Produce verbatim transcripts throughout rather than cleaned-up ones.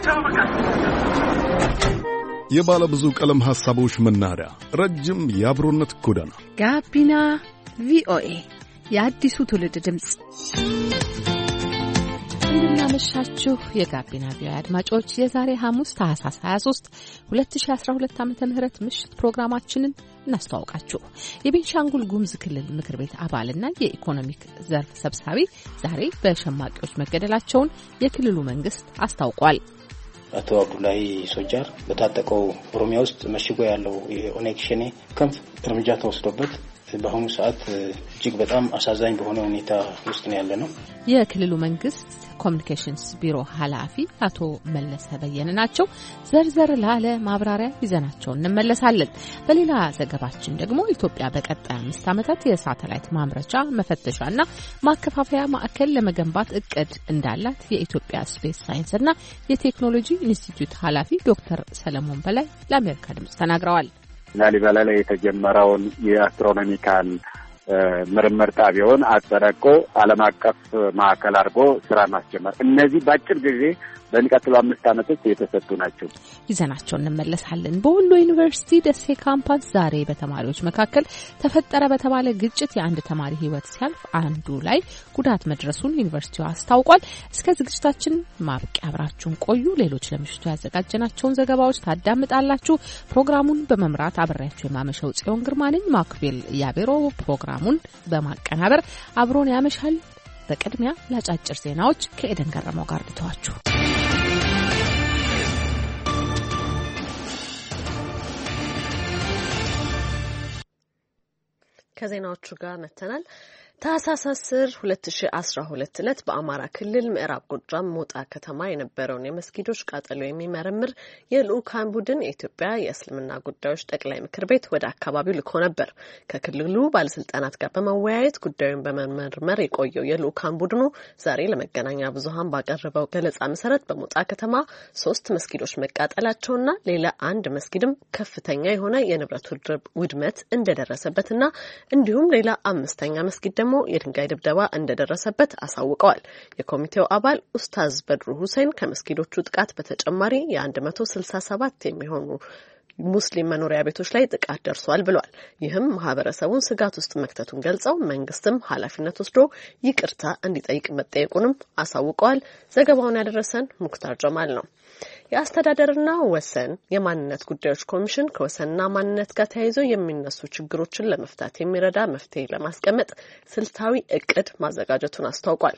የባለ ብዙ ቀለም ሐሳቦች መናኸሪያ፣ ረጅም የአብሮነት ጎዳና ጋቢና ቪኦኤ የአዲሱ ትውልድ ድምጽ። እንደምናመሻችሁ የጋቢና ቪኦኤ አድማጮች፣ የዛሬ ሐሙስ ታህሳስ ሃያ ሶስት ሁለት ሺህ አስራ ሁለት ዓመተ ምህረት ምሽት ፕሮግራማችንን እናስተዋውቃችሁ። የቤንሻንጉል ጉሙዝ ክልል ምክር ቤት አባልና የኢኮኖሚክ ዘርፍ ሰብሳቢ ዛሬ በሸማቂዎች መገደላቸውን የክልሉ መንግስት አስታውቋል። አቶ አብዱላሂ ሶጃር በታጠቀው ኦሮሚያ ውስጥ መሽጎ ያለው የኦነግ ሸኔ ክንፍ እርምጃ ተወስዶበት በአሁኑ ሰዓት እጅግ በጣም አሳዛኝ በሆነ ሁኔታ ውስጥ ነው ያለነው። የክልሉ መንግስት ኮሚኒኬሽንስ ቢሮ ኃላፊ አቶ መለሰ በየነ ናቸው። ዘርዘር ላለ ማብራሪያ ይዘናቸው እንመለሳለን። በሌላ ዘገባችን ደግሞ ኢትዮጵያ በቀጣይ አምስት ዓመታት የሳተላይት ማምረቻ መፈተሻና ማከፋፈያ ማዕከል ለመገንባት እቅድ እንዳላት የኢትዮጵያ ስፔስ ሳይንስና የቴክኖሎጂ ኢንስቲትዩት ኃላፊ ዶክተር ሰለሞን በላይ ለአሜሪካ ድምጽ ተናግረዋል። ላሊበላ ላይ የተጀመረው የአስትሮኖሚካል ምርምር ጣቢያውን አጠናቆ ዓለም አቀፍ ማዕከል አድርጎ ስራ ማስጀመር፣ እነዚህ በአጭር ጊዜ በሚቀጥሉ አምስት ዓመቶች የተሰጡ ናቸው። ይዘናቸው እንመለሳለን። በወሎ ዩኒቨርሲቲ ደሴ ካምፓስ ዛሬ በተማሪዎች መካከል ተፈጠረ በተባለ ግጭት የአንድ ተማሪ ሕይወት ሲያልፍ አንዱ ላይ ጉዳት መድረሱን ዩኒቨርሲቲው አስታውቋል። እስከ ዝግጅታችን ማብቂያ አብራችሁን ቆዩ። ሌሎች ለምሽቱ ያዘጋጀናቸውን ዘገባዎች ታዳምጣላችሁ። ፕሮግራሙን በመምራት አብሬያችሁ የማመሸው ጽዮን ግርማ ነኝ። ማክቤል ያቤሮ ፕሮግራሙን በማቀናበር አብሮን ያመሻል። በቅድሚያ ለአጫጭር ዜናዎች ከኤደን ገረመው ጋር ልተዋችሁ። ከዜናዎቹ ጋር መተናል። ታህሳስ አስር ሁለት ሺህ አስራ ሁለት ዕለት በአማራ ክልል ምዕራብ ጎጃም ሞጣ ከተማ የነበረውን የመስጊዶች ቃጠሎ የሚመረምር የልኡካን ቡድን የኢትዮጵያ የእስልምና ጉዳዮች ጠቅላይ ምክር ቤት ወደ አካባቢው ልኮ ነበር። ከክልሉ ባለስልጣናት ጋር በመወያየት ጉዳዩን በመመርመር የቆየው የልኡካን ቡድኑ ዛሬ ለመገናኛ ብዙሃን ባቀረበው ገለጻ መሰረት በሞጣ ከተማ ሶስት መስጊዶች መቃጠላቸውና ሌላ አንድ መስጊድም ከፍተኛ የሆነ የንብረት ውድመት እንደደረሰበትና እንዲሁም ሌላ አምስተኛ መስጊድ ደግሞ የድንጋይ ድብደባ እንደደረሰበት አሳውቀዋል። የኮሚቴው አባል ኡስታዝ በድሩ ሁሴን ከመስጊዶቹ ጥቃት በተጨማሪ የ1መቶ ስልሳ ሰባት የሚሆኑ ሙስሊም መኖሪያ ቤቶች ላይ ጥቃት ደርሷል ብሏል። ይህም ማህበረሰቡን ስጋት ውስጥ መክተቱን ገልጸው መንግስትም ኃላፊነት ወስዶ ይቅርታ እንዲጠይቅ መጠየቁንም አሳውቀዋል። ዘገባውን ያደረሰን ሙክታር ጀማል ነው። የአስተዳደርና ወሰን የማንነት ጉዳዮች ኮሚሽን ከወሰንና ማንነት ጋር ተያይዞ የሚነሱ ችግሮችን ለመፍታት የሚረዳ መፍትሄ ለማስቀመጥ ስልታዊ እቅድ ማዘጋጀቱን አስታውቋል።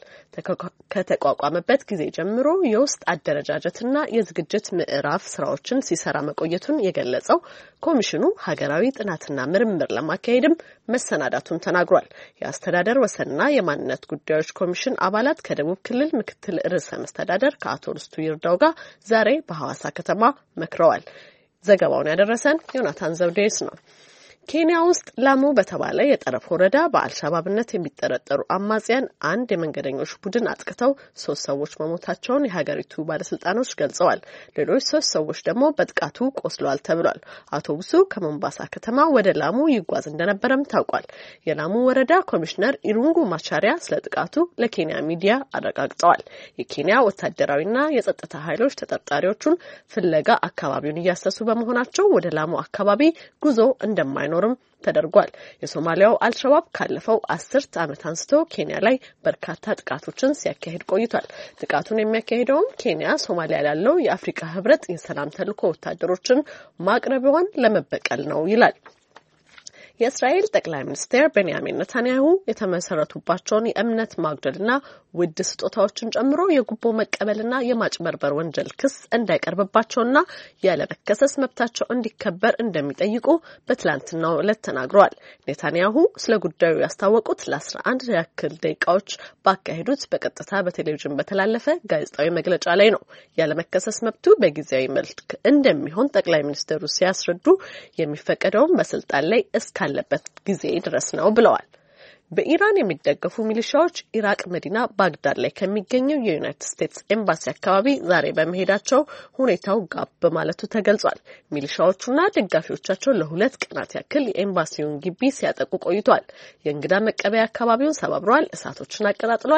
ከተቋቋመበት ጊዜ ጀምሮ የውስጥ አደረጃጀትና የዝግጅት ምዕራፍ ስራዎችን ሲሰራ መቆየቱን የገለጸው ኮሚሽኑ ሀገራዊ ጥናትና ምርምር ለማካሄድም መሰናዳቱን ተናግሯል። የአስተዳደር ወሰንና የማንነት ጉዳዮች ኮሚሽን አባላት ከደቡብ ክልል ምክትል ርዕሰ መስተዳደር ከአቶ ርስቱ ይርዳው ጋር ዛሬ በሐዋሳ ከተማ መክረዋል። ዘገባውን ያደረሰን ዮናታን ዘውዴስ ነው። ኬንያ ውስጥ ላሙ በተባለ የጠረፍ ወረዳ በአልሻባብነት የሚጠረጠሩ አማጽያን አንድ የመንገደኞች ቡድን አጥቅተው ሶስት ሰዎች መሞታቸውን የሀገሪቱ ባለስልጣኖች ገልጸዋል። ሌሎች ሶስት ሰዎች ደግሞ በጥቃቱ ቆስለዋል ተብሏል። አውቶቡሱ ከሞምባሳ ከተማ ወደ ላሙ ይጓዝ እንደነበረም ታውቋል። የላሙ ወረዳ ኮሚሽነር ኢሩንጉ ማቻሪያ ስለ ጥቃቱ ለኬንያ ሚዲያ አረጋግጠዋል። የኬንያ ወታደራዊና የጸጥታ ኃይሎች ተጠርጣሪዎቹን ፍለጋ አካባቢውን እያሰሱ በመሆናቸው ወደ ላሙ አካባቢ ጉዞ እንደማይኖር ኖርም ተደርጓል። የሶማሊያው አልሸባብ ካለፈው አስርት ዓመት አንስቶ ኬንያ ላይ በርካታ ጥቃቶችን ሲያካሂድ ቆይቷል። ጥቃቱን የሚያካሂደውም ኬንያ ሶማሊያ ያለው የአፍሪካ ህብረት የሰላም ተልዕኮ ወታደሮችን ማቅረቢያዋን ለመበቀል ነው ይላል። የእስራኤል ጠቅላይ ሚኒስትር ቤንያሚን ኔታንያሁ የተመሰረቱባቸውን የእምነት ማጉደልና ውድ ስጦታዎችን ጨምሮ የጉቦ መቀበልና የማጭበርበር ወንጀል ክስ እንዳይቀርብባቸውና ያለመከሰስ መብታቸው እንዲከበር እንደሚጠይቁ በትላንትናው ዕለት ተናግረዋል። ኔታንያሁ ስለ ጉዳዩ ያስታወቁት ለአስራ አንድ ያክል ደቂቃዎች ባካሄዱት በቀጥታ በቴሌቪዥን በተላለፈ ጋዜጣዊ መግለጫ ላይ ነው። ያለመከሰስ መብቱ በጊዜያዊ መልክ እንደሚሆን ጠቅላይ ሚኒስትሩ ሲያስረዱ የሚፈቀደውን በስልጣን ላይ እስከ ካለበት ጊዜ ድረስ ነው ብለዋል። በኢራን የሚደገፉ ሚሊሻዎች ኢራቅ መዲና ባግዳድ ላይ ከሚገኘው የዩናይትድ ስቴትስ ኤምባሲ አካባቢ ዛሬ በመሄዳቸው ሁኔታው ጋብ በማለቱ ተገልጿል። ሚሊሻዎቹና ደጋፊዎቻቸው ለሁለት ቀናት ያክል የኤምባሲውን ግቢ ሲያጠቁ ቆይቷል። የእንግዳ መቀበያ አካባቢውን ሰባብረዋል፣ እሳቶችን አቀጣጥለዋል፣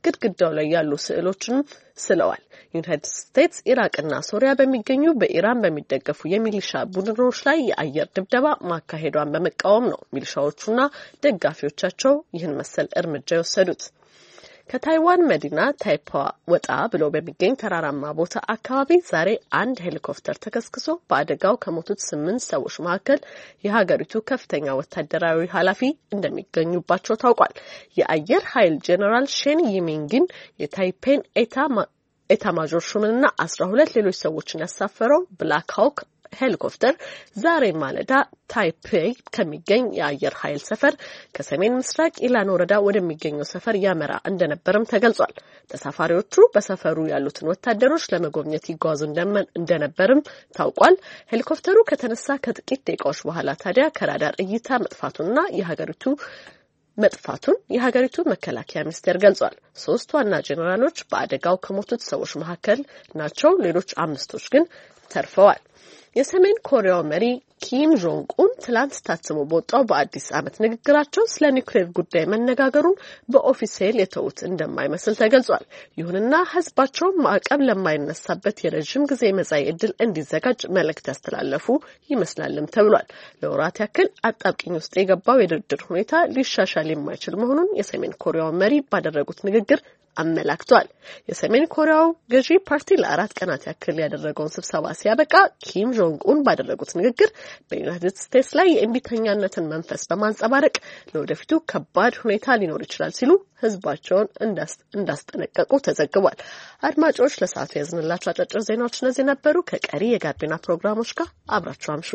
ግድግዳው ላይ ያሉ ስዕሎችን ስለዋል። ዩናይትድ ስቴትስ ኢራቅና ሶሪያ በሚገኙ በኢራን በሚደገፉ የሚሊሻ ቡድኖች ላይ የአየር ድብደባ ማካሄዷን በመቃወም ነው ሚሊሻዎቹና ደጋፊዎቻቸው ይህን መሰል እርምጃ የወሰዱት። ከታይዋን መዲና ታይፓ ወጣ ብሎ በሚገኝ ተራራማ ቦታ አካባቢ ዛሬ አንድ ሄሊኮፕተር ተከስክሶ በአደጋው ከሞቱት ስምንት ሰዎች መካከል የሀገሪቱ ከፍተኛ ወታደራዊ ኃላፊ እንደሚገኙባቸው ታውቋል። የአየር ኃይል ጄኔራል ሼን ይሚንግን የታይፔን ኤታ ኤታ ማጆር ሹምንና አስራ ሁለት ሌሎች ሰዎችን ያሳፈረው ብላክ ሃውክ ሄሊኮፕተር ዛሬ ማለዳ ታይፔይ ከሚገኝ የአየር ኃይል ሰፈር ከሰሜን ምስራቅ ኢላን ወረዳ ወደሚገኘው ሰፈር ያመራ እንደነበርም ተገልጿል። ተሳፋሪዎቹ በሰፈሩ ያሉትን ወታደሮች ለመጎብኘት ይጓዙ እንደነበርም ታውቋል። ሄሊኮፕተሩ ከተነሳ ከጥቂት ደቂቃዎች በኋላ ታዲያ ከራዳር እይታ መጥፋቱንና የሀገሪቱ መጥፋቱን የሀገሪቱ መከላከያ ሚኒስቴር ገልጿል። ሶስት ዋና ጄኔራሎች በአደጋው ከሞቱት ሰዎች መካከል ናቸው። ሌሎች አምስቶች ግን ተርፈዋል። የሰሜን ኮሪያው መሪ ኪም ጆንግ ኡን ትላንት ታትሞ በወጣው በአዲስ ዓመት ንግግራቸው ስለ ኒውክሌር ጉዳይ መነጋገሩን በኦፊሴል የተውት እንደማይመስል ተገልጿል። ይሁንና ህዝባቸው ማዕቀብ ለማይነሳበት የረጅም ጊዜ መጻኢ ዕድል እንዲዘጋጅ መልእክት ያስተላለፉ ይመስላልም ተብሏል። ለወራት ያክል አጣብቂኝ ውስጥ የገባው የድርድር ሁኔታ ሊሻሻል የማይችል መሆኑን የሰሜን ኮሪያው መሪ ባደረጉት ንግግር አመላክቷል። የሰሜን ኮሪያው ገዢ ፓርቲ ለአራት ቀናት ያክል ያደረገውን ስብሰባ ሲያበቃ ኪም ጆንግ ኡን ባደረጉት ንግግር በዩናይትድ ስቴትስ ላይ የእምቢተኛነትን መንፈስ በማንጸባረቅ ለወደፊቱ ከባድ ሁኔታ ሊኖር ይችላል ሲሉ ህዝባቸውን እንዳስጠነቀቁ ተዘግቧል። አድማጮች ለሰዓቱ ያዝንላችሁ አጫጭር ዜናዎች እነዚህ ነበሩ። ከቀሪ የጋቢና ፕሮግራሞች ጋር አብራችሁ አምሹ።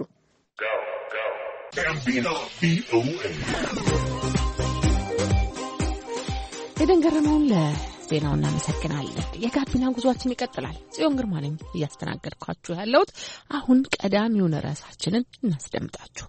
የደንገረመውን ለዜናው እናመሰግናለን። የጋቢና ጉዟችን ይቀጥላል። ጽዮን ግርማ ነኝ እያስተናገድኳችሁ ያለሁት። አሁን ቀዳሚውን ርዕሳችንን እናስደምጣችሁ።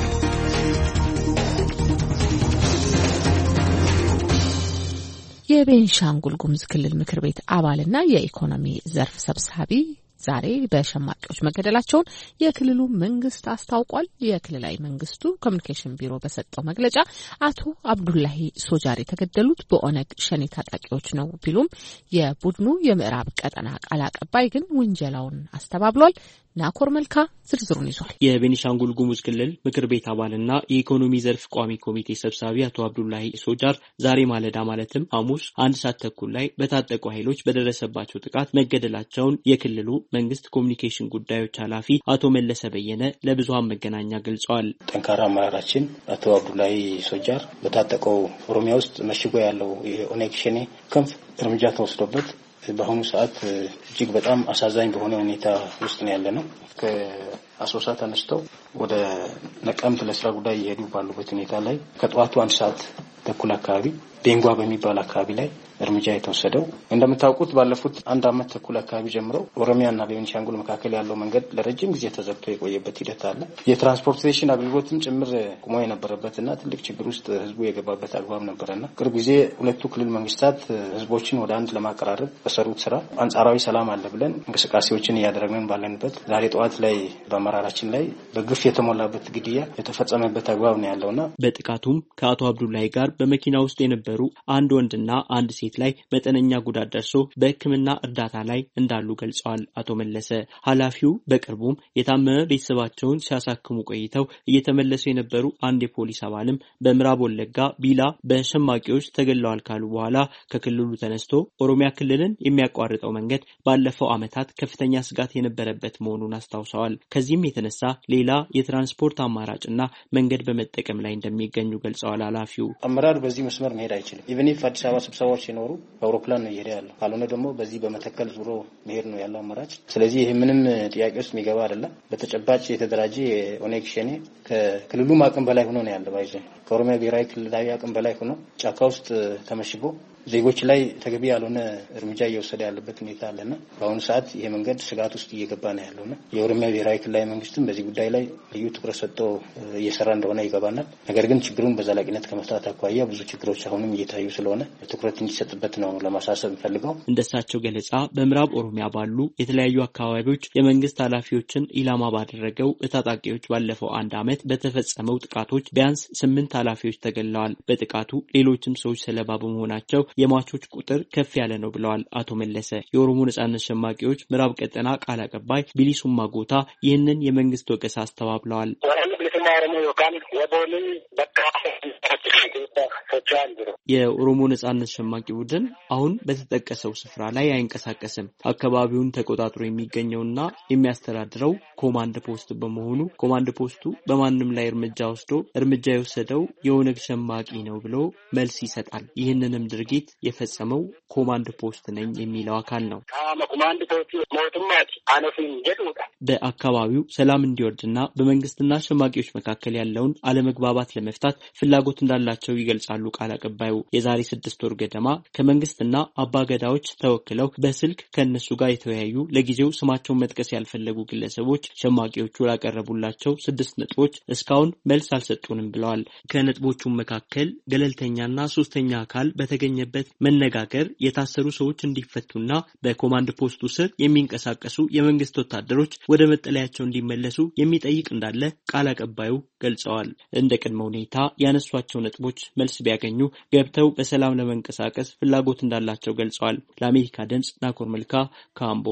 የቤንሻንጉል ጉሙዝ ክልል ምክር ቤት አባልና የኢኮኖሚ ዘርፍ ሰብሳቢ ዛሬ በሸማቂዎች መገደላቸውን የክልሉ መንግስት አስታውቋል። የክልላዊ መንግስቱ ኮሚኒኬሽን ቢሮ በሰጠው መግለጫ አቶ አብዱላሂ ሶጃር የተገደሉት በኦነግ ሸኔ ታጣቂዎች ነው ቢሉም የቡድኑ የምዕራብ ቀጠና ቃል አቀባይ ግን ውንጀላውን አስተባብሏል። ናኮር መልካ ዝርዝሩን ይዟል። የቤኒሻንጉል ጉሙዝ ክልል ምክር ቤት አባልና የኢኮኖሚ ዘርፍ ቋሚ ኮሚቴ ሰብሳቢ አቶ አብዱላሂ ሶጃር ዛሬ ማለዳ ማለትም ሐሙስ አንድ ሰዓት ተኩል ላይ በታጠቁ ኃይሎች በደረሰባቸው ጥቃት መገደላቸውን የክልሉ መንግስት ኮሚኒኬሽን ጉዳዮች ኃላፊ አቶ መለሰ በየነ ለብዙሃን መገናኛ ገልጸዋል። ጠንካራ አመራራችን አቶ አብዱላሂ ሶጃር በታጠቀው ኦሮሚያ ውስጥ መሽጎ ያለው የኦነግ ሸኔ ክንፍ እርምጃ ተወስዶበት በአሁኑ ሰዓት እጅግ በጣም አሳዛኝ በሆነ ሁኔታ ውስጥ ነው ያለነው። ከአሶሳ ተነስተው ወደ ነቀምት ለስራ ጉዳይ እየሄዱ ባሉበት ሁኔታ ላይ ከጠዋቱ አንድ ሰዓት ተኩል አካባቢ ቤንጓ በሚባል አካባቢ ላይ እርምጃ የተወሰደው እንደምታውቁት ባለፉት አንድ አመት ተኩል አካባቢ ጀምሮ ኦሮሚያና ቤኒሻንጉል መካከል ያለው መንገድ ለረጅም ጊዜ ተዘግቶ የቆየበት ሂደት አለ። የትራንስፖርቴሽን አገልግሎትም ጭምር ቆሞ የነበረበትና ትልቅ ችግር ውስጥ ህዝቡ የገባበት አግባብ ነበረና ቅርብ ጊዜ ሁለቱ ክልል መንግስታት ህዝቦችን ወደ አንድ ለማቀራረብ በሰሩት ስራ አንጻራዊ ሰላም አለ ብለን እንቅስቃሴዎችን እያደረግን ባለንበት ዛሬ ጠዋት ላይ በአመራራችን ላይ በግፍ የተሞላበት ግድያ የተፈጸመበት አግባብ ነው ያለውና በጥቃቱም ከአቶ አብዱላሂ ጋር በመኪና ውስጥ የነበሩ አንድ ወንድና አንድ ሴት ላይ መጠነኛ ጉዳት ደርሶ በሕክምና እርዳታ ላይ እንዳሉ ገልጸዋል። አቶ መለሰ ኃላፊው በቅርቡም የታመመ ቤተሰባቸውን ሲያሳክሙ ቆይተው እየተመለሱ የነበሩ አንድ የፖሊስ አባልም በምዕራብ ወለጋ ቢላ በሸማቂዎች ተገለዋል ካሉ በኋላ ከክልሉ ተነስቶ ኦሮሚያ ክልልን የሚያቋርጠው መንገድ ባለፈው ዓመታት ከፍተኛ ስጋት የነበረበት መሆኑን አስታውሰዋል። ከዚህም የተነሳ ሌላ የትራንስፖርት አማራጭና መንገድ በመጠቀም ላይ እንደሚገኙ ገልጸዋል። ኃላፊው አመራር በዚህ መስመር መሄድ አይችልም። ኢቭን ኢፍ አዲስ አበባ ስብሰባዎች ሲኖሩ በአውሮፕላን ነው እየሄደ ያለው። ካልሆነ ደግሞ በዚህ በመተከል ዙሮ መሄድ ነው ያለው አማራጭ። ስለዚህ ይሄ ምንም ጥያቄ ውስጥ የሚገባ አይደለም። በተጨባጭ የተደራጀ የኦነግ ሸኔ ከክልሉ አቅም በላይ ሆኖ ነው ያለው። ባይዘ ከኦሮሚያ ብሔራዊ ክልላዊ አቅም በላይ ሆኖ ጫካ ውስጥ ተመሽጎ ዜጎች ላይ ተገቢ ያልሆነ እርምጃ እየወሰደ ያለበት ሁኔታ አለና በአሁኑ ሰዓት ይሄ መንገድ ስጋት ውስጥ እየገባ ነው ያለውና የኦሮሚያ ብሔራዊ ክልላዊ መንግስትም በዚህ ጉዳይ ላይ ልዩ ትኩረት ሰጥቶ እየሰራ እንደሆነ ይገባናል። ነገር ግን ችግሩን በዘላቂነት ከመፍታት አኳያ ብዙ ችግሮች አሁንም እየታዩ ስለሆነ ትኩረት እንዲሰጥበት ነው ለማሳሰብ ፈልገው። እንደሳቸው ገለጻ በምዕራብ ኦሮሚያ ባሉ የተለያዩ አካባቢዎች የመንግስት ኃላፊዎችን ኢላማ ባደረገው ታጣቂዎች ባለፈው አንድ አመት በተፈጸመው ጥቃቶች ቢያንስ ስምንት ኃላፊዎች ተገለዋል። በጥቃቱ ሌሎችም ሰዎች ሰለባ በመሆናቸው የሟቾች ቁጥር ከፍ ያለ ነው ብለዋል አቶ መለሰ። የኦሮሞ ነጻነት ሸማቂዎች ምዕራብ ቀጠና ቃል አቀባይ ቢሊሱማ ጎታ ይህንን የመንግስት ወቀሳ አስተባብለዋል። የኦሮሞ ነጻነት ሸማቂ ቡድን አሁን በተጠቀሰው ስፍራ ላይ አይንቀሳቀስም። አካባቢውን ተቆጣጥሮ የሚገኘውና የሚያስተዳድረው ኮማንድ ፖስት በመሆኑ ኮማንድ ፖስቱ በማንም ላይ እርምጃ ወስዶ እርምጃ የወሰደው የኦነግ ሸማቂ ነው ብሎ መልስ ይሰጣል። ይህንንም ድርጊት የፈጸመው ኮማንድ ፖስት ነኝ የሚለው አካል ነው። በአካባቢው ሰላም እንዲወርድና በመንግስትና ሸማቂዎች መካከል ያለውን አለመግባባት ለመፍታት ፍላጎት እንዳላቸው ይገልጻሉ ቃል አቀባዩ። የዛሬ ስድስት ወር ገደማ ከመንግስትና አባገዳዎች ተወክለው በስልክ ከነሱ ጋር የተወያዩ ለጊዜው ስማቸውን መጥቀስ ያልፈለጉ ግለሰቦች ሸማቂዎቹ ያቀረቡላቸው ስድስት ነጥቦች እስካሁን መልስ አልሰጡንም ብለዋል። ከነጥቦቹ መካከል ገለልተኛና ሶስተኛ አካል በተገኘበት መነጋገር፣ የታሰሩ ሰዎች እንዲፈቱና በኮማንድ ፖስቱ ስር የሚንቀሳቀሱ የመንግስት ወታደሮች ወደ መጠለያቸው እንዲመለሱ የሚጠይቅ እንዳለ ቃል አቀባዩ ገልጸዋል። እንደ ቅድመ ሁኔታ ያነሷቸው ነጥቦች መልስ ቢያገኙ ገብተው በሰላም ለመንቀሳቀስ ፍላጎት እንዳላቸው ገልጸዋል። ለአሜሪካ ድምጽ ናኮር መልካ ካምቦ።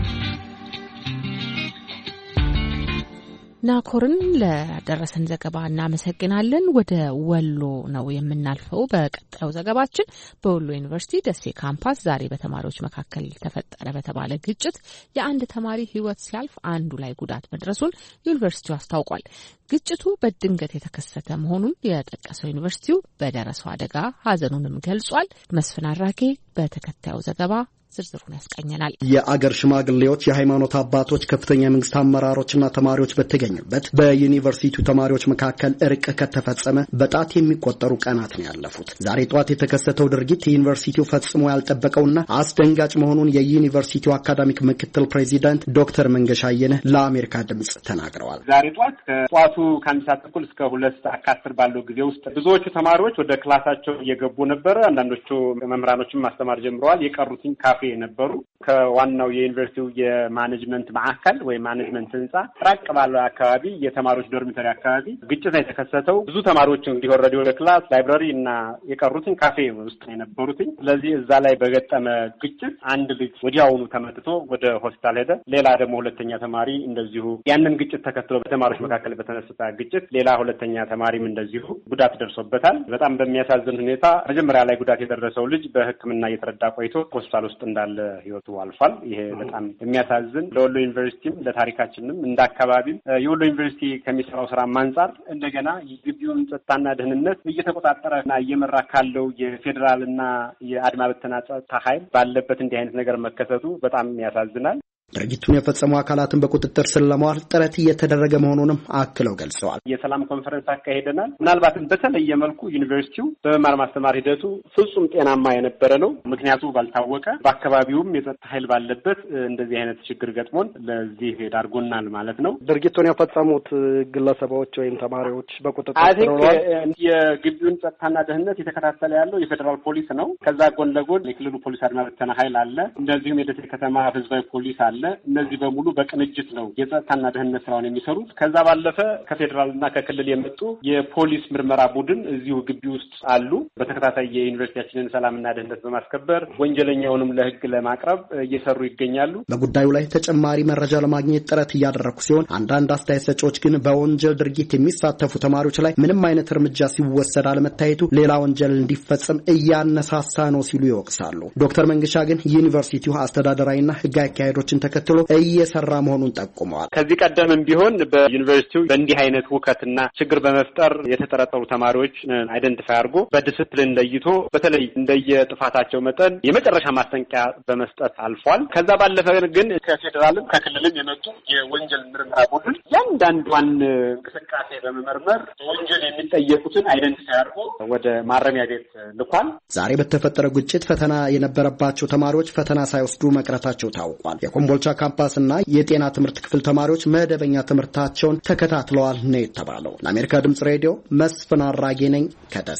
ናኮርን ለደረሰን ዘገባ እናመሰግናለን። ወደ ወሎ ነው የምናልፈው። በቀጣዩ ዘገባችን በወሎ ዩኒቨርሲቲ ደሴ ካምፓስ ዛሬ በተማሪዎች መካከል ተፈጠረ በተባለ ግጭት የአንድ ተማሪ ሕይወት ሲያልፍ አንዱ ላይ ጉዳት መድረሱን ዩኒቨርሲቲው አስታውቋል። ግጭቱ በድንገት የተከሰተ መሆኑን የጠቀሰው ዩኒቨርሲቲው በደረሰው አደጋ ሐዘኑንም ገልጿል። መስፍን አራጌ በተከታዩ ዘገባ ዝርዝሩን ያስቀኘናል። የአገር ሽማግሌዎች፣ የሃይማኖት አባቶች፣ ከፍተኛ የመንግስት አመራሮችና ተማሪዎች በተገኙበት በዩኒቨርሲቲው ተማሪዎች መካከል እርቅ ከተፈጸመ በጣት የሚቆጠሩ ቀናት ነው ያለፉት። ዛሬ ጧት የተከሰተው ድርጊት ዩኒቨርሲቲው ፈጽሞ ያልጠበቀውና አስደንጋጭ መሆኑን የዩኒቨርሲቲው አካዳሚክ ምክትል ፕሬዚዳንት ዶክተር መንገሻ አየነህ ለአሜሪካ ድምጽ ተናግረዋል። ዛሬ ጧት ከጧቱ ከአንድ ሰዓት ተኩል እስከ ሁለት ሰዓት ከአስር ባለው ጊዜ ውስጥ ብዙዎቹ ተማሪዎች ወደ ክላሳቸው እየገቡ ነበር። አንዳንዶቹ መምህራኖችን ማስተማር ጀምረዋል። የቀሩትኝ ካፌ ነበሩ። ከዋናው የዩኒቨርሲቲው የማኔጅመንት ማዕከል ወይ ማኔጅመንት ህንጻ ራቅ ባለው አካባቢ የተማሪዎች ዶርሚተሪ አካባቢ ግጭት የተከሰተው ብዙ ተማሪዎች እንግዲህ ወረዲ ወደ ክላስ ላይብራሪ እና የቀሩትን ካፌ ውስጥ የነበሩት። ስለዚህ እዛ ላይ በገጠመ ግጭት አንድ ልጅ ወዲያውኑ ተመትቶ ወደ ሆስፒታል ሄደ። ሌላ ደግሞ ሁለተኛ ተማሪ እንደዚሁ ያንን ግጭት ተከትሎ በተማሪዎች መካከል በተነሳ ግጭት ሌላ ሁለተኛ ተማሪም እንደዚሁ ጉዳት ደርሶበታል። በጣም በሚያሳዝን ሁኔታ መጀመሪያ ላይ ጉዳት የደረሰው ልጅ በሕክምና እየተረዳ ቆይቶ ሆስፒታል ውስጥ እንዳለ ህይወቱ አልፏል። ይሄ በጣም የሚያሳዝን ለወሎ ዩኒቨርሲቲም ለታሪካችንም እንደ አካባቢም የወሎ ዩኒቨርሲቲ ከሚሰራው ስራ አንጻር እንደገና የግቢውን ጸጥታና ደህንነት እየተቆጣጠረና እየመራ ካለው የፌዴራልና የአድማ ብተና ጸጥታ ኃይል ባለበት እንዲህ አይነት ነገር መከሰቱ በጣም ያሳዝናል። ድርጊቱን የፈጸሙ አካላትን በቁጥጥር ስር ለማዋል ጥረት እየተደረገ መሆኑንም አክለው ገልጸዋል። የሰላም ኮንፈረንስ አካሄደናል። ምናልባትም በተለየ መልኩ ዩኒቨርሲቲው በመማር ማስተማር ሂደቱ ፍጹም ጤናማ የነበረ ነው። ምክንያቱ ባልታወቀ በአካባቢውም የጸጥታ ኃይል ባለበት እንደዚህ አይነት ችግር ገጥሞን ለዚህ ዳርጎናል ማለት ነው። ድርጊቱን የፈጸሙት ግለሰቦች ወይም ተማሪዎች በቁጥጥር ስር ውለዋል። የግቢውን ጸጥታና ደህንነት የተከታተለ ያለው የፌዴራል ፖሊስ ነው። ከዛ ጎን ለጎን የክልሉ ፖሊስ አድማ ብተና ኃይል አለ። እንደዚሁም የደሴ ከተማ ህዝባዊ ፖሊስ አለ። እነዚህ በሙሉ በቅንጅት ነው የጸጥታና ደህንነት ስራውን የሚሰሩት። ከዛ ባለፈ ከፌዴራልና ከክልል የመጡ የፖሊስ ምርመራ ቡድን እዚሁ ግቢ ውስጥ አሉ። በተከታታይ የዩኒቨርሲቲያችንን ሰላምና ደህንነት በማስከበር ወንጀለኛውንም ለህግ ለማቅረብ እየሰሩ ይገኛሉ። በጉዳዩ ላይ ተጨማሪ መረጃ ለማግኘት ጥረት እያደረኩ ሲሆን አንዳንድ አስተያየት ሰጪዎች ግን በወንጀል ድርጊት የሚሳተፉ ተማሪዎች ላይ ምንም አይነት እርምጃ ሲወሰድ አለመታየቱ ሌላ ወንጀል እንዲፈጸም እያነሳሳ ነው ሲሉ ይወቅሳሉ። ዶክተር መንገሻ ግን ዩኒቨርሲቲው አስተዳደራዊና ህጋዊ አካሄዶችን ተከትሎ እየሰራ መሆኑን ጠቁመዋል። ከዚህ ቀደምም ቢሆን በዩኒቨርሲቲው በእንዲህ አይነት ሁከትና ችግር በመፍጠር የተጠረጠሩ ተማሪዎች አይደንቲፋይ አድርጎ በዲስፕሊን ለይቶ በተለይ እንደየጥፋታቸው መጠን የመጨረሻ ማስጠንቀቂያ በመስጠት አልፏል። ከዛ ባለፈ ግን ከፌዴራልም ከክልልም የመጡ የወንጀል ምርመራ ቡድን ያንዳንዷን እንቅስቃሴ በመመርመር ወንጀል የሚጠየቁትን አይደንቲፋይ አድርጎ ወደ ማረሚያ ቤት ልኳል። ዛሬ በተፈጠረው ግጭት ፈተና የነበረባቸው ተማሪዎች ፈተና ሳይወስዱ መቅረታቸው ታውቋል። የኮምቦልቻ ካምፓስና የጤና ትምህርት ክፍል ተማሪዎች መደበኛ ትምህርታቸውን ተከታትለዋል ነው የተባለው። ለአሜሪካ ድምጽ ሬዲዮ መስፍን አራጌ ነኝ ከደሴ።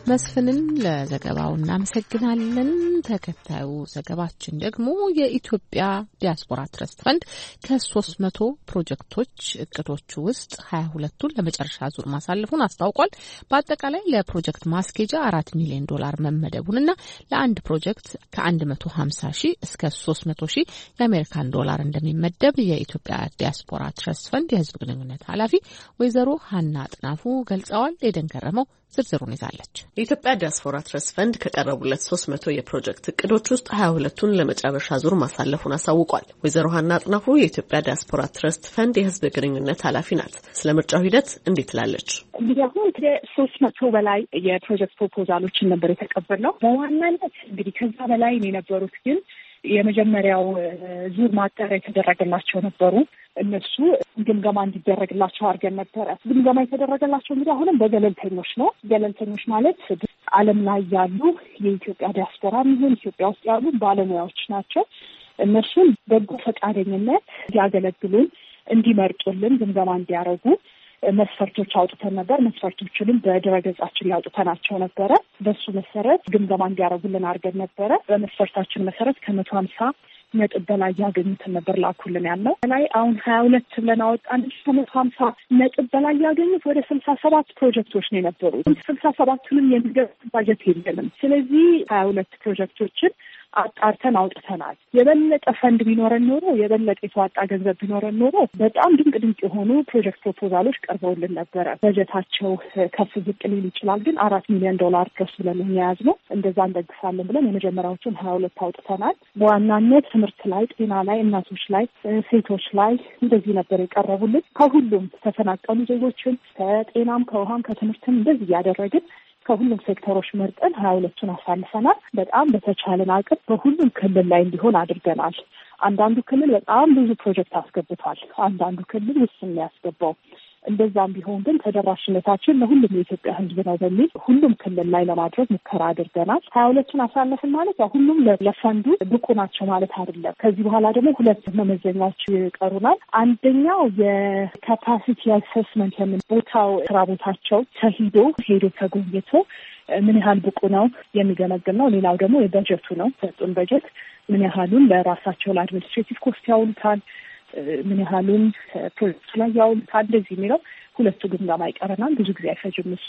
መስፍንን ለዘገባው እናመሰግናለን። ተከታዩ ዘገባችን ደግሞ የኢትዮጵያ ዲያስፖራ ትረስት ፈንድ ከሶስት መቶ ፕሮጀክቶች እቅዶቹ ውስጥ ሀያ ሁለቱን ለመጨረሻ ዙር ማሳለፉን አስታውቋል። በአጠቃላይ ለፕሮጀክት ማስኬጃ አራት ሚሊዮን ዶላር መመደቡንና ለአንድ ፕሮጀክት ከአንድ መቶ ሀምሳ ሺህ እስከ ሶስት መቶ ሺህ የአሜሪካን ዶላር እንደሚመደብ የኢትዮጵያ ዲያስፖራ ትረስት ፈንድ የህዝብ ግንኙነት ኃላፊ ወይዘሮ ሀና አጥናፉ ገልጸዋል። ኤደን ገረመው ዝርዝሩን ይዛለች። የኢትዮጵያ ዲያስፖራ ትረስት ፈንድ ከቀረቡለት ሶስት መቶ የፕሮጀክት እቅዶች ውስጥ ሀያ ሁለቱን ለመጨረሻ ዙር ማሳለፉን አሳውቋል። ወይዘሮ ሀና አጥናፉ የኢትዮጵያ ዲያስፖራ ትረስት ፈንድ የህዝብ ግንኙነት ኃላፊ ናት። ስለ ምርጫው ሂደት እንዴት ትላለች? እንግዲህ አሁን ከሶስት መቶ በላይ የፕሮጀክት ፕሮፖዛሎችን ነበር የተቀበልነው። በዋናነት እንግዲህ ከዛ በላይ ነው የነበሩት፣ ግን የመጀመሪያው ዙር ማጣሪያ የተደረገላቸው ነበሩ። እነሱ ግምገማ እንዲደረግላቸው አድርገን ነበረ። ግምገማ የተደረገላቸው እንግዲህ አሁንም በገለልተኞች ነው። ገለልተኞች ማለት ዓለም ላይ ያሉ የኢትዮጵያ ዲያስፖራ ይሁን ኢትዮጵያ ውስጥ ያሉ ባለሙያዎች ናቸው። እነሱን በጎ ፈቃደኝነት እንዲያገለግሉን፣ እንዲመርጡልን፣ ግምገማ እንዲያደርጉ መስፈርቶች አውጥተን ነበር። መስፈርቶችንም በድረገጻችን ያውጥተናቸው ነበረ። በሱ መሰረት ግምገማ እንዲያደርጉልን አድርገን ነበረ። በመስፈርታችን መሰረት ከመቶ ሀምሳ ነጥብ በላይ ያገኙትን ነበር ላኩልን ያለው ላይ አሁን ሀያ ሁለት ብለን አወጣን። ከመቶ ሀምሳ ነጥብ በላይ ያገኙት ወደ ስልሳ ሰባት ፕሮጀክቶች ነው የነበሩት። ስልሳ ሰባቱንም የሚገባ ባጀት የለንም። ስለዚህ ሀያ ሁለት ፕሮጀክቶችን አጣርተን አውጥተናል። የበለጠ ፈንድ ቢኖረን ኖሮ የበለጠ የተዋጣ ገንዘብ ቢኖረን ኖሮ በጣም ድንቅ ድንቅ የሆኑ ፕሮጀክት ፕሮፖዛሎች ቀርበውልን ነበረ። በጀታቸው ከፍ ዝቅ ሊል ይችላል፣ ግን አራት ሚሊዮን ዶላር ድረስ ብለን የያዝነው እንደዛ እንደግፋለን ብለን የመጀመሪያዎቹን ሀያ ሁለት አውጥተናል። በዋናነት ትምህርት ላይ፣ ጤና ላይ፣ እናቶች ላይ፣ ሴቶች ላይ እንደዚህ ነበር የቀረቡልን። ከሁሉም ተፈናቀሉ ዜጎችን ከጤናም ከውሃም ከትምህርትም እንደዚህ እያደረግን ከሁሉም ሴክተሮች መርጠን ሀያ ሁለቱን አሳልፈናል። በጣም በተቻለን አቅም በሁሉም ክልል ላይ እንዲሆን አድርገናል። አንዳንዱ ክልል በጣም ብዙ ፕሮጀክት አስገብቷል። አንዳንዱ ክልል ውስን ያስገባው። እንደዛም ቢሆን ግን ተደራሽነታችን ለሁሉም የኢትዮጵያ ሕዝብ ነው በሚል ሁሉም ክልል ላይ ለማድረግ ሙከራ አድርገናል። ሀያ ሁለቱን አሳለፍን ማለት ያው ሁሉም ለፈንዱ ብቁ ናቸው ማለት አይደለም። ከዚህ በኋላ ደግሞ ሁለት መመዘኛዎች ይቀሩናል። አንደኛው የካፓሲቲ አሰስመንት የምን ቦታው ስራ ቦታቸው ተሂዶ ሄዶ ተጎብኝቶ ምን ያህል ብቁ ነው የሚገመግም ነው። ሌላው ደግሞ የበጀቱ ነው። ሰጡን በጀት ምን ያህሉን ለራሳቸው ለአድሚኒስትሬቲቭ ኮስት ያውሉታል፣ ምን ያህሉን ፕሮጀክቱ ላይ ያውሉታል። እንደዚህ የሚለው ሁለቱ ግምገማ ይቀረናል። ብዙ ጊዜ አይፈጅም። እሱ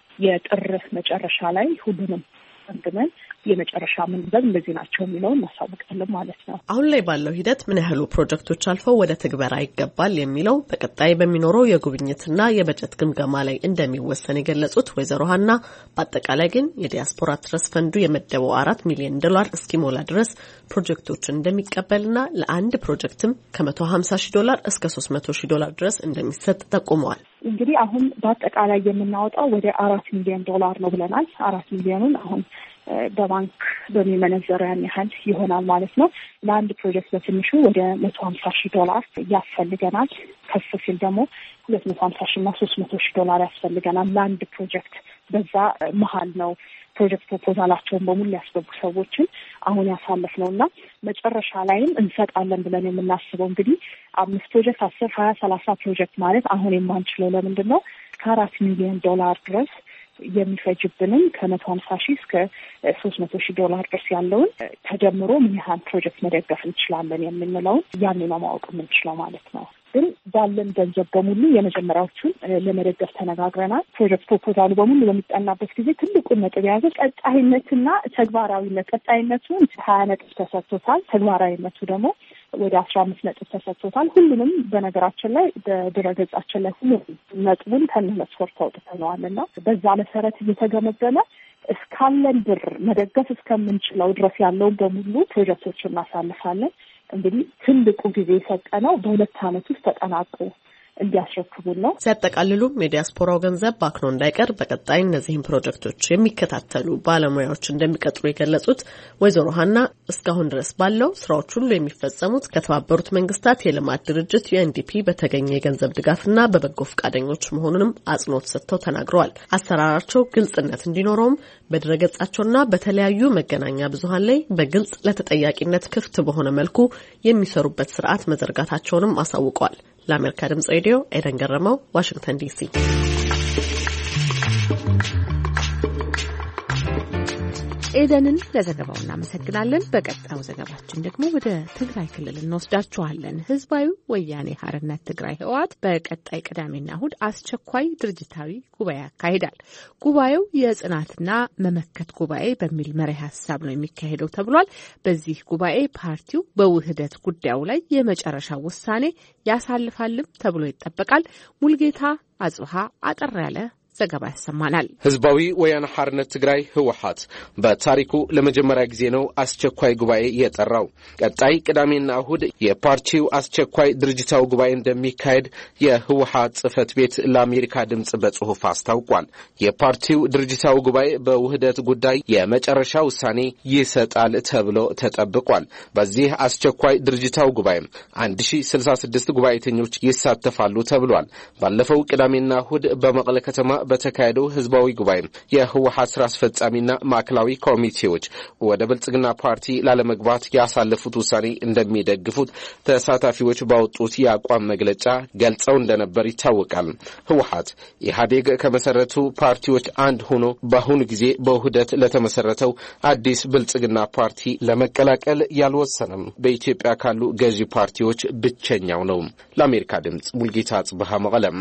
የጥር መጨረሻ ላይ ሁሉንም አንድመን የመጨረሻ ምንበብ እንደዚህ ናቸው የሚለውን ማሳወቅልን ማለት ነው። አሁን ላይ ባለው ሂደት ምን ያህሉ ፕሮጀክቶች አልፈው ወደ ትግበራ ይገባል የሚለው በቀጣይ በሚኖረው የጉብኝትና የበጀት ግምገማ ላይ እንደሚወሰን የገለጹት ወይዘሮ ሀና በአጠቃላይ ግን የዲያስፖራ ትረስት ፈንዱ የመደበው አራት ሚሊዮን ዶላር እስኪሞላ ድረስ ፕሮጀክቶችን እንደሚቀበልና ለአንድ ፕሮጀክትም ከመቶ ሀምሳ ሺህ ዶላር እስከ ሶስት መቶ ሺህ ዶላር ድረስ እንደሚሰጥ ጠቁመዋል። እንግዲህ አሁን በአጠቃላይ የምናወጣው ወደ አራት ሚሊዮን ዶላር ነው ብለናል። አራት ሚሊዮኑን አሁን በባንክ በሚመነዘረው ያን ያህል ይሆናል ማለት ነው። ለአንድ ፕሮጀክት በትንሹ ወደ መቶ ሀምሳ ሺህ ዶላር ያስፈልገናል። ከፍ ሲል ደግሞ ሁለት መቶ ሀምሳ ሺህ እና ሶስት መቶ ሺህ ዶላር ያስፈልገናል ለአንድ ፕሮጀክት። በዛ መሀል ነው ፕሮጀክት ፕሮፖዛላቸውን በሙሉ ያስገቡ ሰዎችን አሁን ያሳለፍ ነው እና መጨረሻ ላይም እንሰጣለን ብለን የምናስበው እንግዲህ አምስት ፕሮጀክት፣ አስር፣ ሀያ፣ ሰላሳ ፕሮጀክት ማለት አሁን የማንችለው ለምንድን ነው ከአራት ሚሊዮን ዶላር ድረስ የሚፈጅብንን ከመቶ ሀምሳ ሺህ እስከ ሶስት መቶ ሺህ ዶላር ድረስ ያለውን ተደምሮ ምን ያህል ፕሮጀክት መደገፍ እንችላለን የምንለውን ያኔ ነው ማወቅ የምንችለው ማለት ነው። ግን ባለን ገንዘብ በሙሉ የመጀመሪያዎቹን ለመደገፍ ተነጋግረናል። ፕሮጀክት ፕሮፖዛሉ በሙሉ በሚጠናበት ጊዜ ትልቁን ነጥብ የያዘ ቀጣይነትና ተግባራዊነት። ቀጣይነቱን ሀያ ነጥብ ተሰጥቶታል። ተግባራዊነቱ ደግሞ ወደ አስራ አምስት ነጥብ ተሰጥቶታል። ሁሉንም በነገራችን ላይ በድረገጻችን ላይ ሁሉ ነጥቡን ከነ መስፈርቱ አውጥተነዋል እና በዛ መሰረት እየተገመገመ እስካለን ብር መደገፍ እስከምንችለው ድረስ ያለውን በሙሉ ፕሮጀክቶች እናሳልፋለን። እንግዲህ ትልቁ ጊዜ የሰጠነው በሁለት ዓመት ውስጥ ተጠናቆ እንዲያስረክቡን ነው። ሲያጠቃልሉም የዲያስፖራው ገንዘብ ባክኖ እንዳይቀር በቀጣይ እነዚህን ፕሮጀክቶች የሚከታተሉ ባለሙያዎች እንደሚቀጥሩ የገለጹት ወይዘሮ ሀና እስካሁን ድረስ ባለው ስራዎች ሁሉ የሚፈጸሙት ከተባበሩት መንግስታት የልማት ድርጅት ዩኤንዲፒ በተገኘ የገንዘብ ድጋፍና በበጎ ፈቃደኞች መሆኑንም አጽንኦት ሰጥተው ተናግረዋል። አሰራራቸው ግልጽነት እንዲኖረውም በድረገጻቸውና በተለያዩ መገናኛ ብዙሃን ላይ በግልጽ ለተጠያቂነት ክፍት በሆነ መልኩ የሚሰሩበት ስርዓት መዘርጋታቸውንም አሳውቀዋል። ለአሜሪካ ድምጽ ሬዲዮ ኤደን ገረመው፣ ዋሽንግተን ዲሲ። ኤደንን ለዘገባው እናመሰግናለን። በቀጣዩ ዘገባችን ደግሞ ወደ ትግራይ ክልል እንወስዳችኋለን። ህዝባዊ ወያኔ ሓርነት ትግራይ ህወሓት በቀጣይ ቅዳሜና እሁድ አስቸኳይ ድርጅታዊ ጉባኤ ያካሂዳል። ጉባኤው የጽናትና መመከት ጉባኤ በሚል መሪ ሀሳብ ነው የሚካሄደው ተብሏል። በዚህ ጉባኤ ፓርቲው በውህደት ጉዳዩ ላይ የመጨረሻ ውሳኔ ያሳልፋልም ተብሎ ይጠበቃል። ሙልጌታ አጽብሃ አጠር ያለ ዘገባ ያሰማናል። ህዝባዊ ወያነ ሓርነት ትግራይ ህወሓት በታሪኩ ለመጀመሪያ ጊዜ ነው አስቸኳይ ጉባኤ የጠራው። ቀጣይ ቅዳሜና እሁድ የፓርቲው አስቸኳይ ድርጅታዊ ጉባኤ እንደሚካሄድ የህወሓት ጽህፈት ቤት ለአሜሪካ ድምጽ በጽሁፍ አስታውቋል። የፓርቲው ድርጅታዊ ጉባኤ በውህደት ጉዳይ የመጨረሻ ውሳኔ ይሰጣል ተብሎ ተጠብቋል። በዚህ አስቸኳይ ድርጅታዊ ጉባኤ አንድ ሺህ ስልሳ ስድስት ጉባኤተኞች ይሳተፋሉ ተብሏል። ባለፈው ቅዳሜና እሁድ በመቀለ ከተማ በተካሄደው ህዝባዊ ጉባኤ የህወሓት ስራ አስፈጻሚና ማዕከላዊ ኮሚቴዎች ወደ ብልጽግና ፓርቲ ላለመግባት ያሳለፉት ውሳኔ እንደሚደግፉት ተሳታፊዎች ባወጡት የአቋም መግለጫ ገልጸው እንደነበር ይታወቃል። ህወሓት ኢህአዴግ ከመሰረቱ ፓርቲዎች አንድ ሆኖ በአሁኑ ጊዜ በውህደት ለተመሰረተው አዲስ ብልጽግና ፓርቲ ለመቀላቀል ያልወሰነም በኢትዮጵያ ካሉ ገዢ ፓርቲዎች ብቸኛው ነው። ለአሜሪካ ድምጽ ሙልጌታ አጽብሃ መቀለም።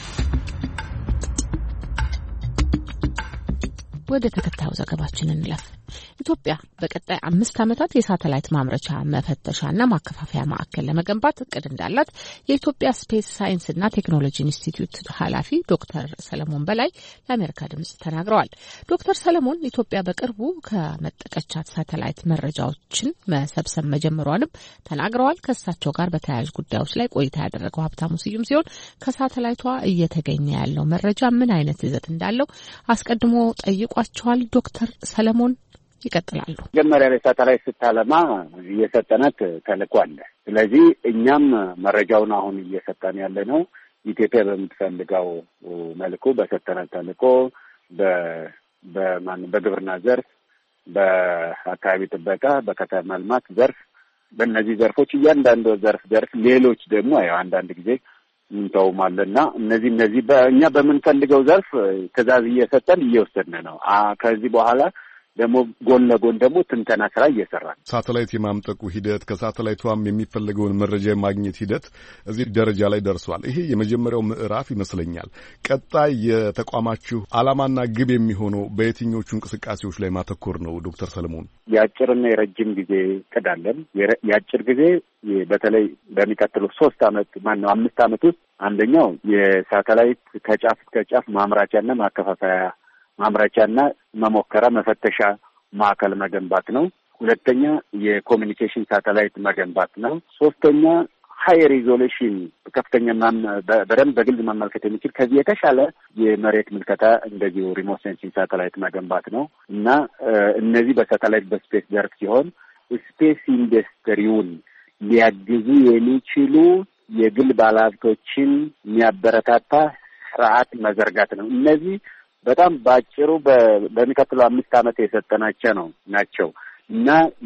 ወደ ተከታዩ ዘገባችን እንለፍ። ኢትዮጵያ በቀጣይ አምስት ዓመታት የሳተላይት ማምረቻ መፈተሻና ማከፋፈያ ማዕከል ለመገንባት እቅድ እንዳላት የኢትዮጵያ ስፔስ ሳይንስና ቴክኖሎጂ ኢንስቲትዩት ኃላፊ ዶክተር ሰለሞን በላይ ለአሜሪካ ድምጽ ተናግረዋል። ዶክተር ሰለሞን ኢትዮጵያ በቅርቡ ከመጠቀቻት ሳተላይት መረጃዎችን መሰብሰብ መጀመሯንም ተናግረዋል። ከእሳቸው ጋር በተያያዥ ጉዳዮች ላይ ቆይታ ያደረገው ሀብታሙ ስዩም ሲሆን ከሳተላይቷ እየተገኘ ያለው መረጃ ምን አይነት ይዘት እንዳለው አስቀድሞ ጠይቋቸዋል። ዶክተር ሰለሞን ይቀጥላሉ። መጀመሪያ ላይ ሳተላይት ስታለማ እየሰጠናት ተልኳል። ስለዚህ እኛም መረጃውን አሁን እየሰጠን ያለ ነው ኢትዮጵያ በምትፈልገው መልኩ በሰጠናት ተልኮ በማን በግብርና ዘርፍ፣ በአካባቢ ጥበቃ፣ በከተማ ልማት ዘርፍ፣ በእነዚህ ዘርፎች እያንዳንዱ ዘርፍ ዘርፍ ሌሎች ደግሞ ያው አንዳንድ ጊዜ እንተውማለና እነዚህ እነዚህ በእኛ በምንፈልገው ዘርፍ ትዕዛዝ እየሰጠን እየወሰድን ነው። ከዚህ በኋላ ደግሞ ጎን ለጎን ደግሞ ትንተና ስራ እየሰራ ነው። ሳተላይት የማምጠቁ ሂደት ከሳተላይቷም የሚፈልገውን መረጃ የማግኘት ሂደት እዚህ ደረጃ ላይ ደርሷል። ይሄ የመጀመሪያው ምዕራፍ ይመስለኛል። ቀጣይ የተቋማችሁ ዓላማና ግብ የሚሆነው በየትኞቹ እንቅስቃሴዎች ላይ ማተኮር ነው? ዶክተር ሰለሞን የአጭርና የረጅም ጊዜ እቅድ አለን። የአጭር ጊዜ በተለይ በሚቀጥለው ሶስት አመት ማነው አምስት አመት ውስጥ አንደኛው የሳተላይት ከጫፍ እስከ ጫፍ ማምራቻና ማከፋፈያ ማምረቻና መሞከራ መፈተሻ ማዕከል መገንባት ነው። ሁለተኛ የኮሚኒኬሽን ሳተላይት መገንባት ነው። ሶስተኛ ሃይ ሪዞሉሽን ከፍተኛ በደንብ በግልጽ መመልከት የሚችል ከዚህ የተሻለ የመሬት ምልከታ እንደዚሁ ሪሞት ሴንሲንግ ሳተላይት መገንባት ነው እና እነዚህ በሳተላይት በስፔስ ዘርፍ ሲሆን ስፔስ ኢንዱስትሪውን ሊያግዙ የሚችሉ የግል ባለሀብቶችን የሚያበረታታ ስርዓት መዘርጋት ነው። እነዚህ በጣም ባጭሩ በሚቀጥለው አምስት ዓመት የሰጠናቸው ነው ናቸው እና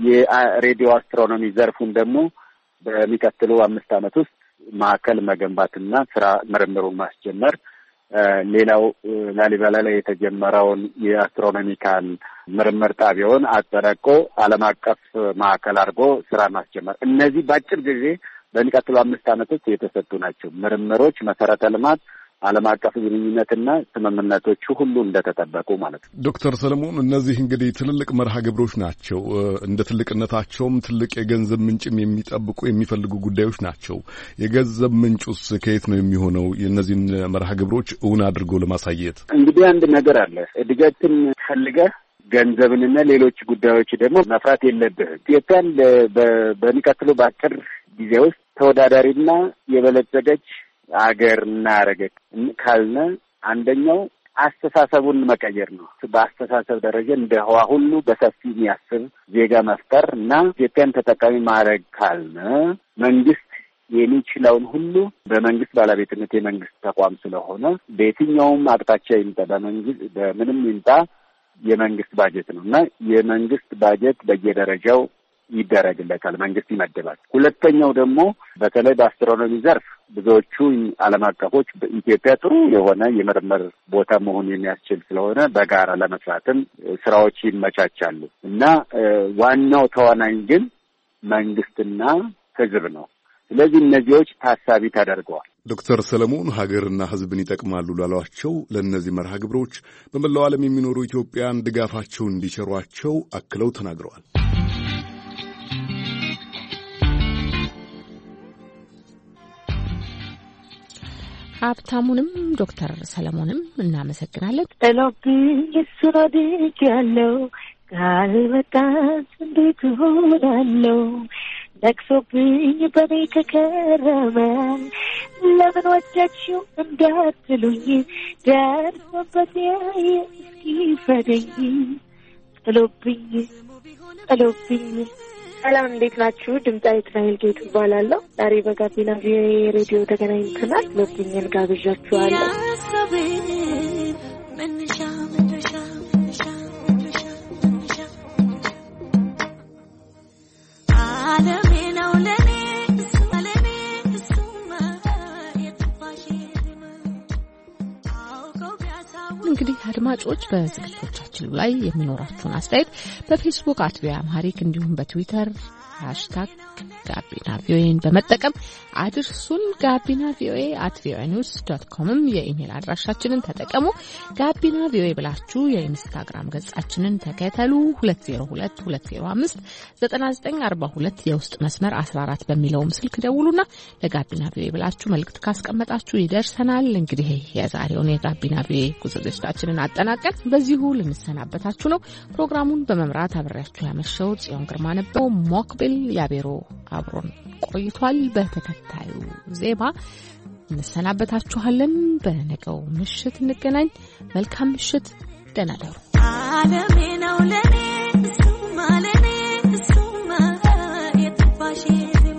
የሬዲዮ አስትሮኖሚ ዘርፉን ደግሞ በሚቀጥለው አምስት ዓመት ውስጥ ማዕከል መገንባትና ስራ ምርምሩን ማስጀመር፣ ሌላው ላሊበላ ላይ የተጀመረውን የአስትሮኖሚካል ምርምር ጣቢያውን አጠናቆ ዓለም አቀፍ ማዕከል አድርጎ ስራ ማስጀመር። እነዚህ ባጭር ጊዜ በሚቀጥለው አምስት ዓመት ውስጥ የተሰጡ ናቸው። ምርምሮች፣ መሰረተ ልማት፣ ዓለም አቀፍ ግንኙነትና ስምምነቶቹ ሁሉ እንደተጠበቁ ማለት ነው። ዶክተር ሰለሞን እነዚህ እንግዲህ ትልልቅ መርሃ ግብሮች ናቸው። እንደ ትልቅነታቸውም ትልቅ የገንዘብ ምንጭም የሚጠብቁ የሚፈልጉ ጉዳዮች ናቸው። የገንዘብ ምንጩስ ከየት ነው የሚሆነው? የእነዚህን መርሃ ግብሮች እውን አድርጎ ለማሳየት እንግዲህ አንድ ነገር አለ። እድገትን ፈልገህ ገንዘብንና ሌሎች ጉዳዮች ደግሞ መፍራት የለብህም። ኢትዮጵያን በሚቀጥለው በአጭር ጊዜ ውስጥ ተወዳዳሪና የበለጸገች አገር እናረገ ካልነ አንደኛው አስተሳሰቡን መቀየር ነው። በአስተሳሰብ ደረጃ እንደ ህዋ ሁሉ በሰፊ የሚያስብ ዜጋ መፍጠር እና ኢትዮጵያን ተጠቃሚ ማድረግ ካልነ መንግስት የሚችለውን ሁሉ በመንግስት ባለቤትነት የመንግስት ተቋም ስለሆነ በየትኛውም አቅጣጫ ይምጣ በመንግስት በምንም ይምጣ የመንግስት ባጀት ነው እና የመንግስት ባጀት በየደረጃው ይደረግለታል፣ መንግስት ይመድባል። ሁለተኛው ደግሞ በተለይ በአስትሮኖሚ ዘርፍ ብዙዎቹ ዓለም አቀፎች በኢትዮጵያ ጥሩ የሆነ የምርምር ቦታ መሆን የሚያስችል ስለሆነ በጋራ ለመስራትም ስራዎች ይመቻቻሉ እና ዋናው ተዋናኝ ግን መንግስትና ህዝብ ነው። ስለዚህ እነዚህዎች ታሳቢ ተደርገዋል። ዶክተር ሰለሞን ሀገርና ህዝብን ይጠቅማሉ ላሏቸው ለእነዚህ መርሃ ግብሮች በመላው ዓለም የሚኖሩ ኢትዮጵያን ድጋፋቸውን እንዲቸሯቸው አክለው ተናግረዋል። ሀብታሙንም ዶክተር ሰለሞንም እናመሰግናለን። እሎብኝ ስራዲክ ያለው ካልመጣስ እንዴት ሆናለው ነክሶብኝ በኔ ከከረመ ለምን ወደድሽው እንዳትሉኝ ደርሶበት ያየ እስኪፈደኝ እሎብኝ እሎብኝ። ሰላም እንዴት ናችሁ? ድምጻዊት ናይል ጌቱ እባላለሁ። ዛሬ በጋቢና ቪኦኤ ሬዲዮ ተገናኝተናል። ሎብኝን ጋብዣችኋለሁ። እንግዲህ አድማጮች በዝግጅቶቻችን ላይ የሚኖራችሁን አስተያየት በፌስቡክ አት ቪኦኤ አምሃሪክ እንዲሁም በትዊተር ሃሽታግ ጋቢና ቪኦኤን በመጠቀም አድርሱን። ጋቢና ቪኦኤ አት ቪኦኤ ኒውስ ዶት ኮምም የኢሜል አድራሻችንን ተጠቀሙ። ጋቢና ቪኦኤ ብላችሁ የኢንስታግራም ገጻችንን ተከተሉ። ሁለት ዜሮ ሁለት ሁለት ዜሮ አምስት ዘጠና ዘጠኝ አርባ ሁለት የውስጥ መስመር አስራ አራት በሚለውም ስልክ ደውሉና ለጋቢና ቪኦኤ ብላችሁ መልእክት ካስቀመጣችሁ ይደርሰናል። እንግዲህ የዛሬውን የጋቢና ቪኦኤ ጉዞቻችንን አጠናቀን በዚሁ ልንሰናበታችሁ ነው። ፕሮግራሙን በመምራት አብሬያችሁ ያመሸው ጽዮን ግርማ ነበርኩ። ሞክቤል ያቤሮ አብሮን ቆይቷል። በተከታዩ ዜማ እንሰናበታችኋለን። በነገው ምሽት እንገናኝ። መልካም ምሽት። ደህና ደሩ። ዓለሜ ነው ለኔ እሱማ ለኔ እሱማ የትባሽ ዜማ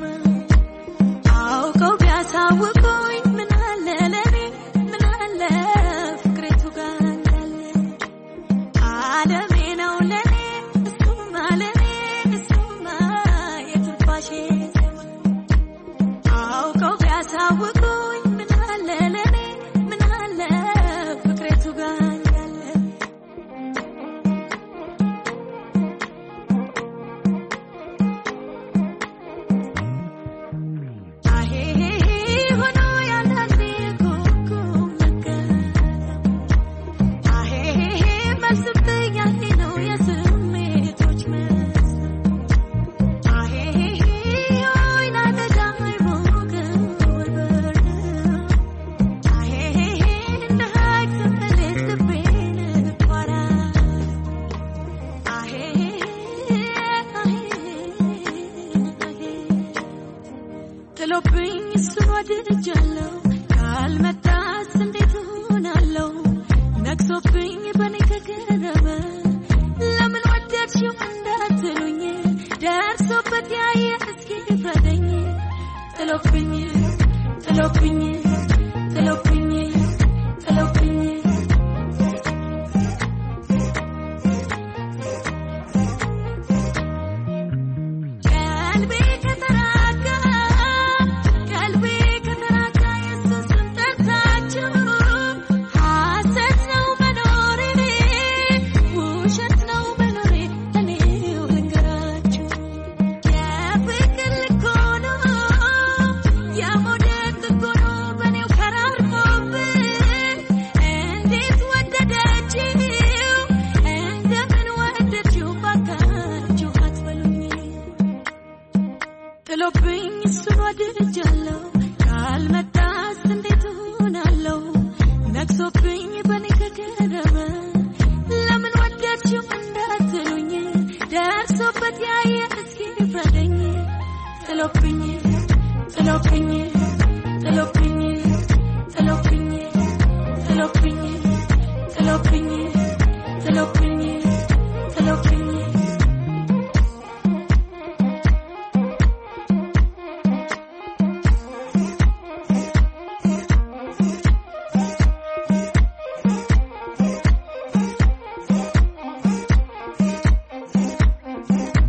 አውቀው ቢያሳውቁኝ ምን አለ ለኔ ምን አለ ፍቅሬቱ ጋር እንዳለ ዓለሜ ነው ለኔ እሱማ ለኔ እሱማ የትባሽ ዜማ አውቀው ቢያሳውቁኝ ምን አለ ለኔ ምን አለ ፍቅሬቱ ጋር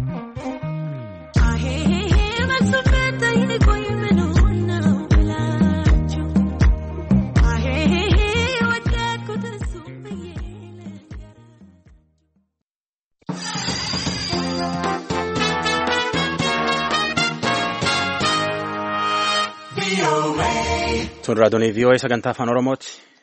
I Tun raadiyoon V O A sagantaa afaan Oromooti.